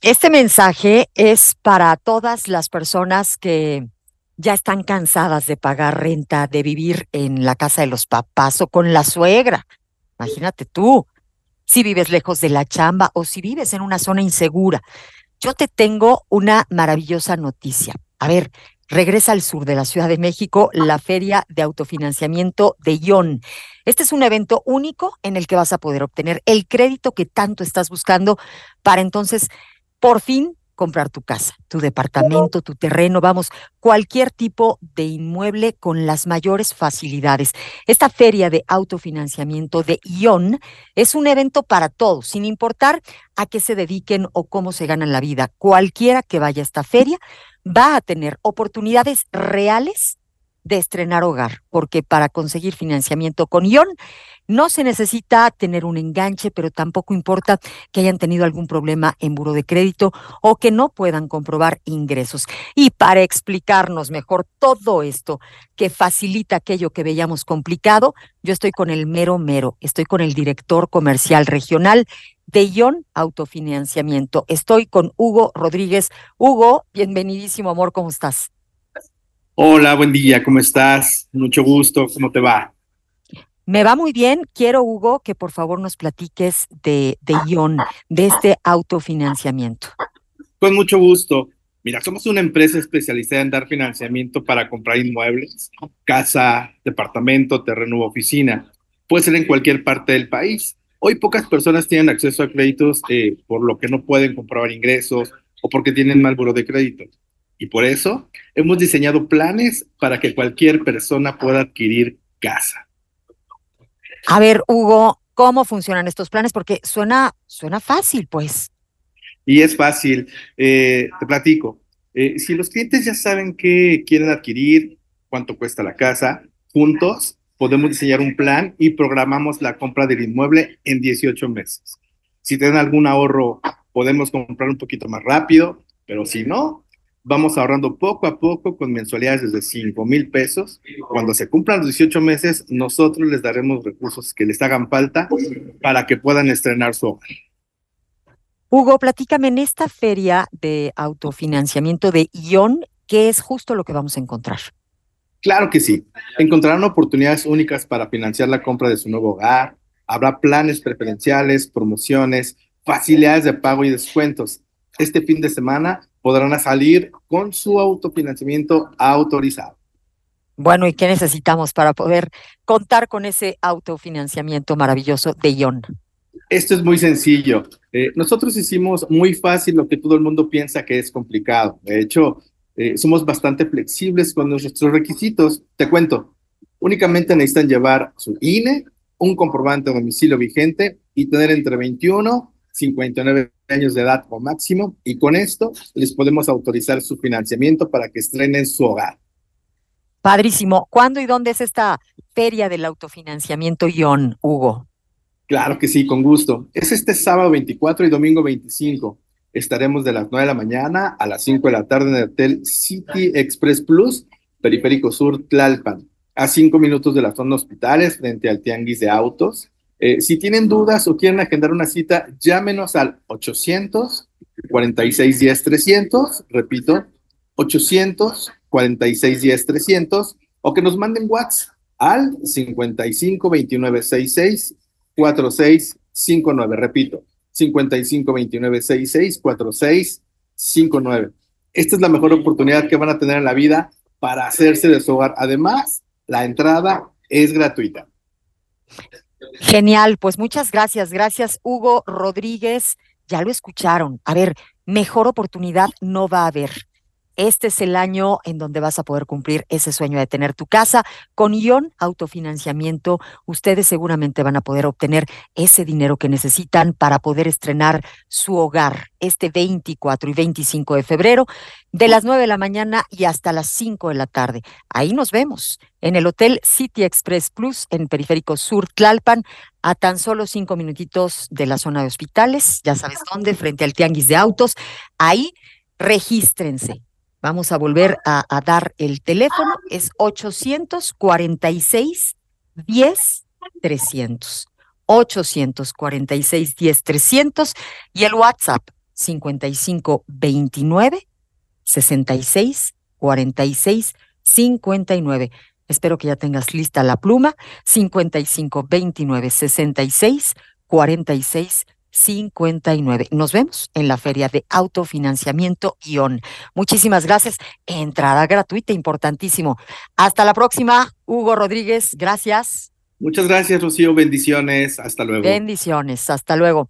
Este mensaje es para todas las personas que ya están cansadas de pagar renta, de vivir en la casa de los papás o con la suegra. Imagínate tú, si vives lejos de la chamba o si vives en una zona insegura. Yo te tengo una maravillosa noticia. A ver, regresa al sur de la Ciudad de México la Feria de Autofinanciamiento de ION. Este es un evento único en el que vas a poder obtener el crédito que tanto estás buscando para entonces por fin comprar tu casa, tu departamento, tu terreno, vamos, cualquier tipo de inmueble con las mayores facilidades. Esta feria de autofinanciamiento de ION es un evento para todos, sin importar a qué se dediquen o cómo se ganan la vida. Cualquiera que vaya a esta feria va a tener oportunidades reales de estrenar hogar, porque para conseguir financiamiento con ION no se necesita tener un enganche, pero tampoco importa que hayan tenido algún problema en buró de crédito o que no puedan comprobar ingresos. Y para explicarnos mejor todo esto que facilita aquello que veíamos complicado, yo estoy con el mero mero, estoy con el director comercial regional de ION Autofinanciamiento. Estoy con Hugo Rodríguez. Hugo, bienvenidísimo, amor, ¿cómo estás? Hola, buen día, ¿cómo estás? Mucho gusto, ¿cómo te va? Me va muy bien. Quiero, Hugo, que por favor nos platiques de ION, de este autofinanciamiento. Con mucho gusto. Mira, somos una empresa especializada en dar financiamiento para comprar inmuebles, casa, departamento, terreno u oficina. Puede ser en cualquier parte del país. Hoy pocas personas tienen acceso a créditos por lo que no pueden comprobar ingresos o porque tienen mal buro de crédito. Y por eso hemos diseñado planes para que cualquier persona pueda adquirir casa. A ver, Hugo, ¿cómo funcionan estos planes? Porque suena fácil, pues. Y es fácil, te platico. Si los clientes ya saben qué quieren adquirir, cuánto cuesta la casa, juntos podemos diseñar un plan y programamos la compra del inmueble en 18 meses. Si tienen algún ahorro, podemos comprar un poquito más rápido, pero si no, vamos ahorrando poco a poco con mensualidades desde 5,000 pesos. Cuando se cumplan los 18 meses, nosotros les daremos recursos que les hagan falta para que puedan estrenar su hogar. Hugo, platícame en esta feria de autofinanciamiento de ION, ¿qué es justo lo que vamos a encontrar? Claro que sí. Encontrarán oportunidades únicas para financiar la compra de su nuevo hogar. Habrá planes preferenciales, promociones, facilidades de pago y descuentos. Este fin de semana podrán salir con su autofinanciamiento autorizado. Bueno, ¿y qué necesitamos para poder contar con ese autofinanciamiento maravilloso de ION? Esto es muy sencillo. Nosotros hicimos muy fácil lo que todo el mundo piensa que es complicado. De hecho, somos bastante flexibles con nuestros requisitos. Te cuento, únicamente necesitan llevar su INE, un comprobante de domicilio vigente y tener entre 21 y 59 años de edad o máximo. Y con esto les podemos autorizar su financiamiento para que estrenen su hogar. Padrísimo. ¿Cuándo y dónde es esta feria del autofinanciamiento ION, Hugo? Claro que sí, con gusto. Es este sábado 24 y domingo 25. Estaremos de las 9 de la mañana a las 5 de la tarde en el Hotel City Express Plus, Periférico Sur, Tlalpan, a 5 minutos de la zona hospitales, frente al Tianguis de Autos. Si tienen dudas o quieren agendar una cita, llámenos al 800 46 10 300, repito, 800 46 10 300, o que nos manden WhatsApp al 55 29 66 4659, repito, 55 29 66 4659. Esta es la mejor oportunidad que van a tener en la vida para hacerse de su hogar. Además, la entrada es gratuita. Genial, pues muchas gracias. Gracias, Hugo Rodríguez. Ya lo escucharon. A ver, mejor oportunidad no va a haber. Este es el año en donde vas a poder cumplir ese sueño de tener tu casa. Con ION Autofinanciamiento, ustedes seguramente van a poder obtener ese dinero que necesitan para poder estrenar su hogar este 24 y 25 de febrero, de las 9 de la mañana y hasta las 5 de la tarde. Ahí nos vemos en el Hotel City Express Plus en Periférico Sur, Tlalpan, a tan solo 5 minutitos de la zona de hospitales, ya sabes dónde, frente al Tianguis de Autos. Ahí regístrense. Vamos a volver a dar el teléfono, es 846 10 300. 846 10 300 y el WhatsApp 5529 66 46 59. Espero que ya tengas lista la pluma. 5529 66 46 59. Nos vemos en la Feria de Autofinanciamiento ION. Muchísimas gracias. Entrada gratuita, importantísimo. Hasta la próxima, Hugo Rodríguez. Gracias. Muchas gracias, Rocío. Bendiciones. Hasta luego. Bendiciones. Hasta luego.